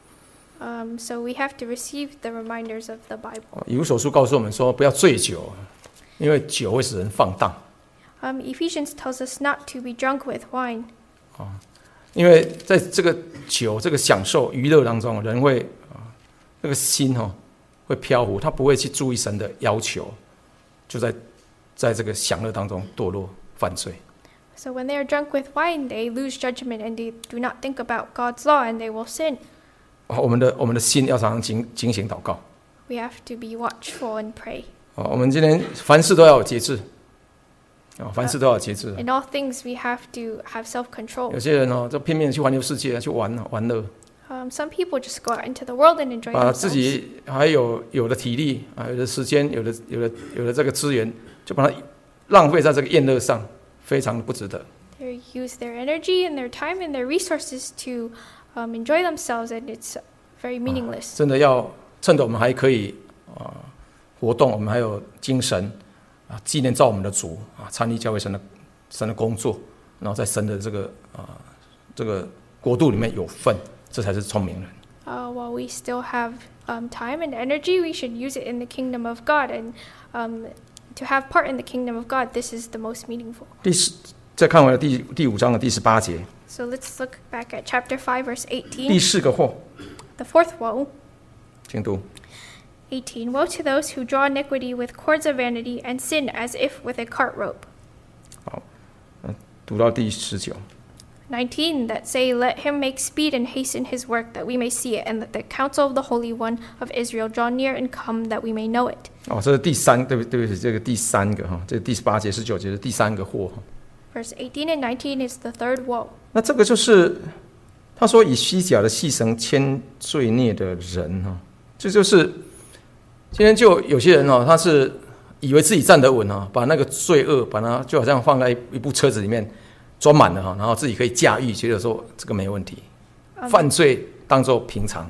Um, so we have to receive the reminders of the Bible. 哦以弗所书告诉我们说，不要醉酒，因为酒会使人放荡。 Um, Ephesians tells us not to be drunk with wine. 因为在这个酒、这个享受、娱乐当中，人会啊，那个心哦会飘忽，他不会去注意神的要求，就在在这个享乐当中堕落犯罪。 So when they are drunk with wine, they lose judgment and they do not think about God's law and they will sin. 哦，我们的我们的心要常常警警醒祷告。 We have to be watchful and pray. 哦，我们今天凡事都要有节制。哦，凡事都要有节制。 In all things, we have to have 有 self-control. 些人哦，就拼命地去环游世界，去玩玩乐， Um, some people just go out into the world and enjoy 把自 themselves. 己还有有的体力啊，有的时间，有的有的有的这个资源，就把它浪费在这个宴乐上，非常的不值得。 They use their energy and their time and their resources to um, enjoy themselves, and it's very meaningless. 真的要趁着我们还可以啊、活动，我们还有精神啊，纪念造我们的主啊，参与教会神的神的工作，然后在神的这个啊、这个国度里面有份，这才是聪明人。 Uh, while we still have um, time and energy, we should use it in the kingdom of God. And um, to have part in the kingdom of God, this is the most meaningful. 第十，再看完第第五章的第十八节， So let's look back at chapter five, verse 第 eighteen. 四个祸， The fourth woe. 请读。 eighteen. Woe to those who draw iniquity with cords of vanity and sin as if with a cart rope. 好，嗯，读到第十九。 nineteen. That say, Let him make speed and hasten his work, that we may see it, and that the counsel of the Holy One of Israel draw near and come, that we may know it. 哦，这是第三，对不对不起，这个第三个哈，这个第十八节、十九节是第三个祸。 Verse eighteen and nineteen is the third woe. 那这个就是他说以虚假的细绳牵罪孽的人哈，这就是今天就有些人哦，他是以为自己站得稳哦，把那个罪恶把它就好像放在一部车子里面装满了哈，然后自己可以驾驭，觉得说这个没问题， Um, 犯罪当作平常。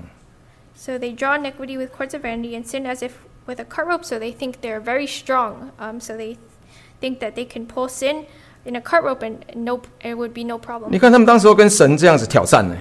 So they draw iniquity with cords of vanity and sin as if with a cart rope, so they think they're very strong. Um, so they think that they can pull sin in a cart rope and no, it would be no 你 problem. 看他们当时候跟神这样子挑战呢，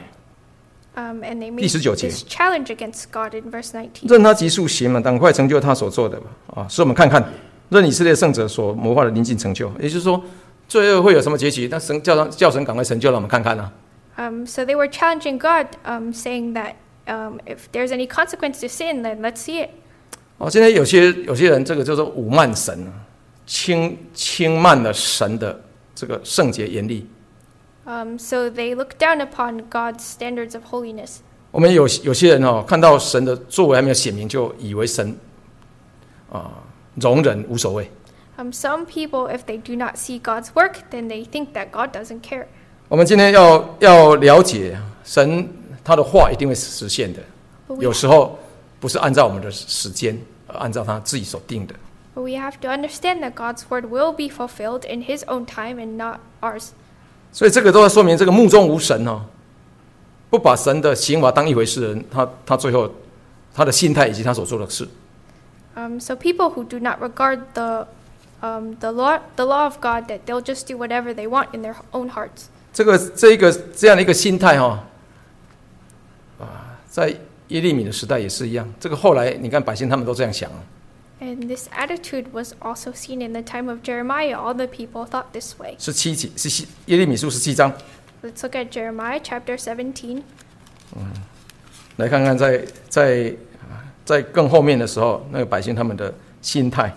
Um, and they made 第十九节。 this challenge against God in verse nineteen. 任他急速行嘛，赶快成就他所做的吧。啊，使我们看看，任以色列圣者所谋划的临近成就。也就是说，罪恶会有什么结局？那神叫他叫神赶快成就，让我们看看啊。 Um, so they were challenging God, um, saying that um, if there's any consequence to sin, then let's see it. 哦，今天有些有些人这个叫做侮慢神啊，轻轻慢了神的这个圣洁严厉。 Um, so they look down upon God's standards of holiness. 我们有有些人哦，看到神的作为还没有显明，就以为神啊、容忍无所谓。 Um, some people, if they do not see God's work, then they think that God doesn't care. 我们今天要要了解神他的话一定会实现的， But we, 有时候不是按照我们的时间，而按照他自己所定的。 but we have to understand that God's word will be fulfilled in His own time and not ours. 所以这个都在说明，这个目中无神哦，不把神的刑罚当一回事的人，他他最后他的心态以及他所做的事。 Um, so people who do not regard the um, the law the law of God, that they'll just do whatever they want in their own hearts. 这个这一个这样的一个心态哈、哦，啊，在耶利米的时代也是一样。这个后来你看百姓他们都这样想。 And this attitude was also seen in the time of Jeremiah. All the people thought this way. 十七节是耶利米书十七章， Let's look at Jeremiah chapter seventeen. 来看看在在在更后面的时候，那个百姓他们的心态。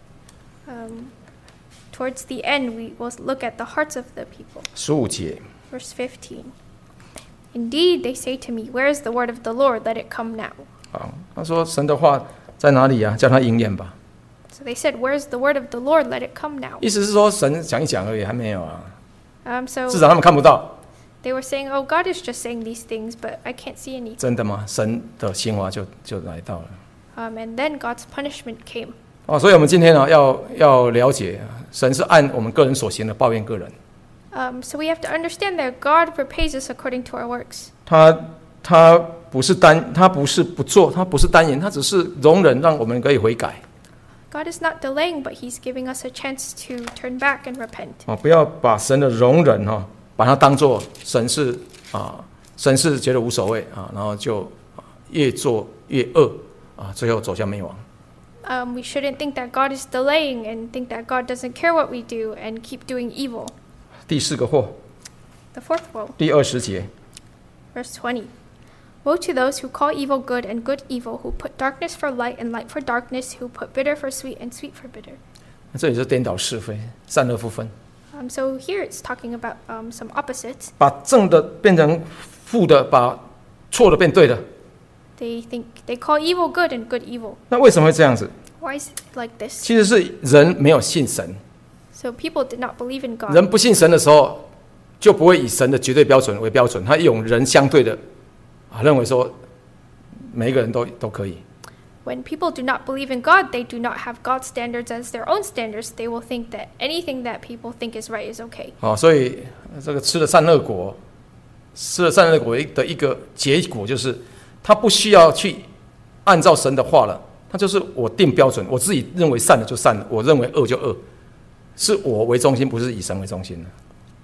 Um, towards the end, we will look at the hearts of the people. 十五节， Verse fifteen. Indeed, they say to me, "Where is the word of the Lord? Let it come now." 好，他说神的话在哪里啊？叫他应验吧。 So they said, "Where's the word of the Lord? Let it come now." 意思是说神讲一讲而已，还没有啊， Um, so 至少他们看不到。 they were saying, "Oh, God is just saying these things, but I can't see anything." 真的吗？神的刑罚就就来到了。 Um, and then God's punishment came. 哦，所以我们今天呢，要要了解，神是按我们个人所行的报应个人。 Um, so we have to understand that God repays us according to our works. 他他不是单，他不是不做，他不是单言，他只是容忍，让我们可以悔改。 God is not delaying, but He's giving us a chance to turn back and repent. 哦，不要把神的容忍哈、哦，把它当作神是啊，神是觉得无所谓啊，然后就、啊、越做越恶啊，最后走向灭亡。 Um, we shouldn't think that God is delaying and think that God doesn't care what we do and keep doing evil. 第四个祸， The fourth woe, 第二十节， verse twenty. Woe to those who call evil good and good evil, who put darkness for light and light for darkness, who put bitter for sweet and sweet for bitter. 这里是颠倒是非，善恶不分， Um, so here it's talking about um, some opposites. 把正的变成负的，把错的变对的。 They think they call evil good and good evil. 那为什么会这样子？ Why is it like this? 其实是人没有信神， So people did not believe in God. 人不信神的时候，就不会以神的绝对标准为标准，他用人相对的啊，认为说每一个人都都可以。 When people do not believe in God, they do not have God's standards as their own standards. They will think that anything that people think is right is okay. 啊，所以这个吃了善恶果，吃了善恶果的一个结果就是，他不需要去按照神的话了，他就是我定标准，我自己认为善的就善的，我认为恶就恶，是我为中心，不是以神为中心的。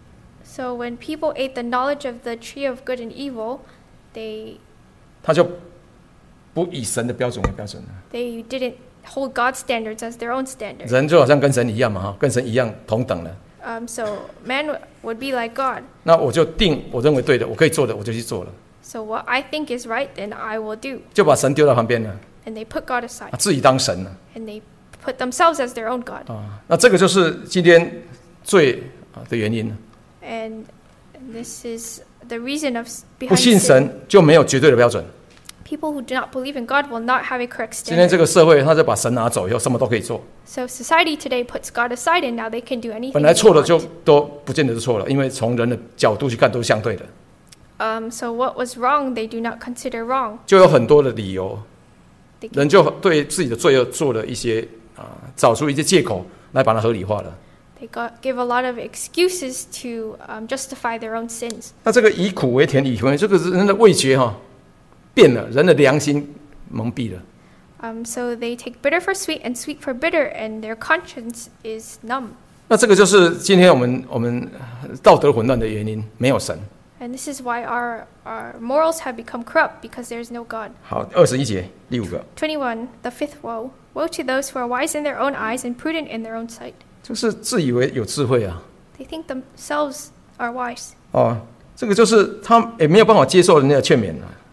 So when people ate the knowledge of the tree of good and evil, they 他就不以神的标准为标准了。 they didn't hold God's standards as their own standards. 人就好像跟神一样嘛，哈，跟神一样同等的。 Um, so man w- would be like God. 那我就定我认为对的，我可以做的，我就去做了， So what I think is right, then I will do. 就把神丢到旁边了， And they put God aside. 啊，自己当神了 And they put themselves as their own God. 啊。那这个就是今天罪啊的原因了。 And this is the reason of s- 不 behind 信 sin. 神就没有绝对的标准。 People who do not believe in God will not have a correct 今天 standard. 这个社会，他就把神拿走以后，什么都可以做。 So society today puts God aside, and now they can do anything 本来 they 错的就 want. 都不见得是错了，因为从人的角度去看都是相对的， Um, so what was wrong, they do not consider wrong. 就有很多的理由， They 人就对自己的罪恶做了一些啊，找出一些借口来把它合理化了。 They got, give a lot of excuses to um, justify their own sins. 那这个以苦为甜，以苦为这个人的味觉哈、变了，人的良心蒙蔽了。 Um, so they take bitter for sweet and sweet for bitter, and their conscience is numb. 那这个就是今天我们我们道德混乱的原因，没有神。 And this is why our, our morals have become corrupt, because there is no God. 好，二十一节第五个， twenty-one, the fifth woe. Woe to those who are wise in their own eyes and prudent in their own sight. 就是自以为有智慧啊。 They think themselves are wise. 哦，这个就是他也没有办法接受人家的劝勉啊，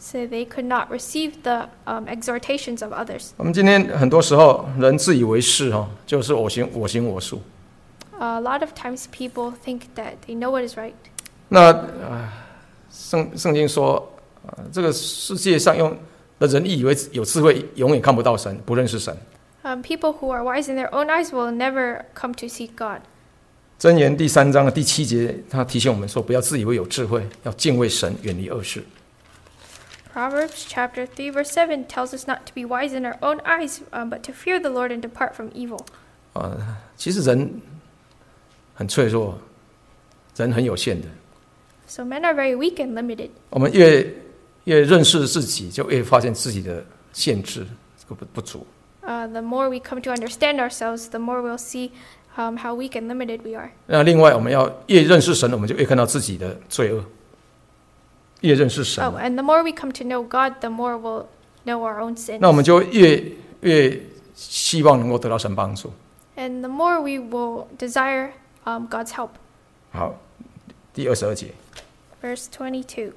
so they could not receive the um, exhortations of others. 我们今天很多时候人自以为是哦，就是我行我行我素。 A lot of times people think that they know what is right. 那啊，圣圣经说，啊，这个世界上用的人以为有智慧，永远看不到神，不认识神。 Um, people who are wise in their own eyes will never come to seek God. 箴言第三章的第七节，他提醒我们说，不要自以为有智慧，要敬畏神，远离恶事。 Proverbs chapter three verse seven tells us not to be wise in our own eyes, um, but to fear the Lord and depart from evil. 啊，其实人很脆弱，人很有限的。 So men are very weak and limited. 我们越越认识自己，就越发现自己的限制，这个不不足。 Uh, the more we come to understand ourselves, the more we'll see um, how weak and limited we are. 那另外，我们要越认识神，我们就越看到自己的罪恶。越认识神， Oh, and the more we come to know God, the more we'll know our own sins. 那我们就越越希望能够得到神帮助。 And the more we will desire um, God's help. 好，第二十二节， Verse twenty-two.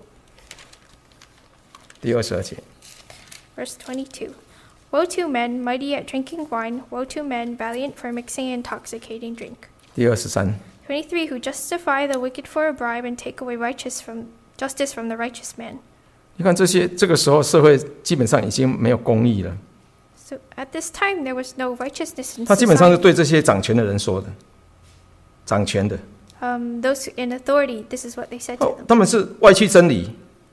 第二十二节， Verse twenty-two. Woe to men mighty at drinking wine, woe to men valiant for mixing intoxicating drink. 第二十三， twenty-three. Who justify the wicked for a bribe and take away righteous from justice from the righteous man. 你看这些，这个时候社会基本上已经没有公义了。 So at this time there was no righteousness in 他基本上是 society. 对这些掌权的人说的，掌权的， Um, those in authority, this is what they said to 哦 them. 他们是歪曲真理，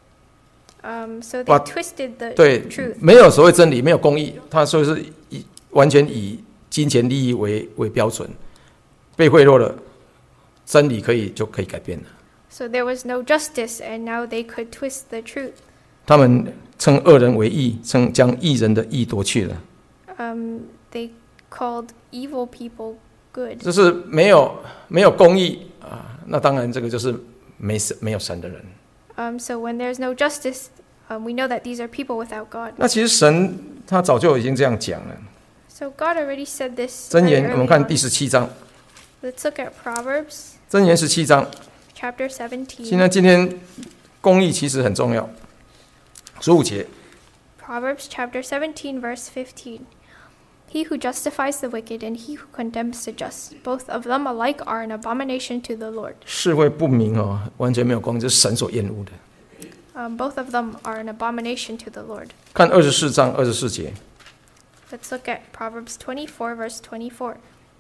Um, so they But- twisted the 对 truth. 没有所谓真理，没有公义，他说是以完全以金钱利益为为标准，被贿赂了，真理可以就可以改变了。 So there was no justice, and now they could twist the truth. 他们称恶人为义，称将义人的义夺去了。 Um, they called evil people good. 就是没有没有公义啊，那当然这个就是没神没有神的人。 Um, so when there's no justice, um, we know that these are people without God. 那其实神他早就已经这样讲了。 So God already said this. 箴 very 言我们 early 看 on. 第十七章， Let's look at Proverbs 箴言十七章。 chapter 现 seventeen. 在今天公义其实很重要。十五节， Proverbs chapter seventeen, verse fifteen. He who justifies the wicked and he who condemns the just, both of them alike are an abomination to the Lord. 是非不明哦，完全没有公义，这是神所厌恶的。 Um, both of them are an abomination to the Lord. 看二十四章二十四节， Let's look at Proverbs twenty-four, verse twenty-four.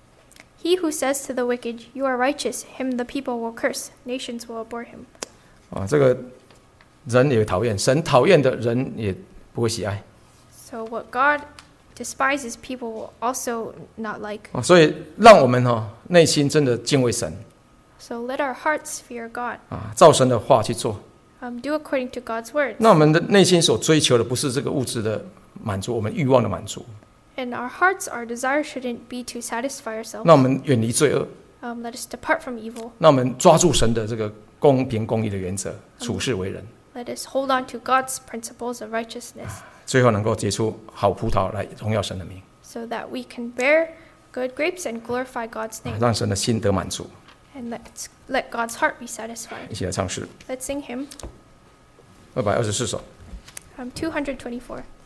He who says to the wicked, "You are righteous," him the people will curse, nations will abhor him. 啊，这个人也讨厌，神讨厌的人也不会喜爱 So what God despises, people will also not like. 啊，所以让我们哈内心真的敬畏神 So let our hearts fear God. 啊，照神的话去做。 Um, do according to God's word. 那我们的内心所追求的不是这个物质的满足，我们欲望的满足。 And our hearts, our desire shouldn't be to satisfy ourselves. 那我们远离罪恶， Um, let us depart from evil. 那我们抓住神的这个公平公义的原则，处事为人， Let us hold on to God's principles of righteousness, 最后能够结出好葡萄来荣耀神的名， so that we can bear good grapes and glorify God's 啊 name. 让神的心得满足。 And let's let God's heart be satisfied. 一起来唱诗 Let's sing hymn 二百二十四首。 um, two twenty-four.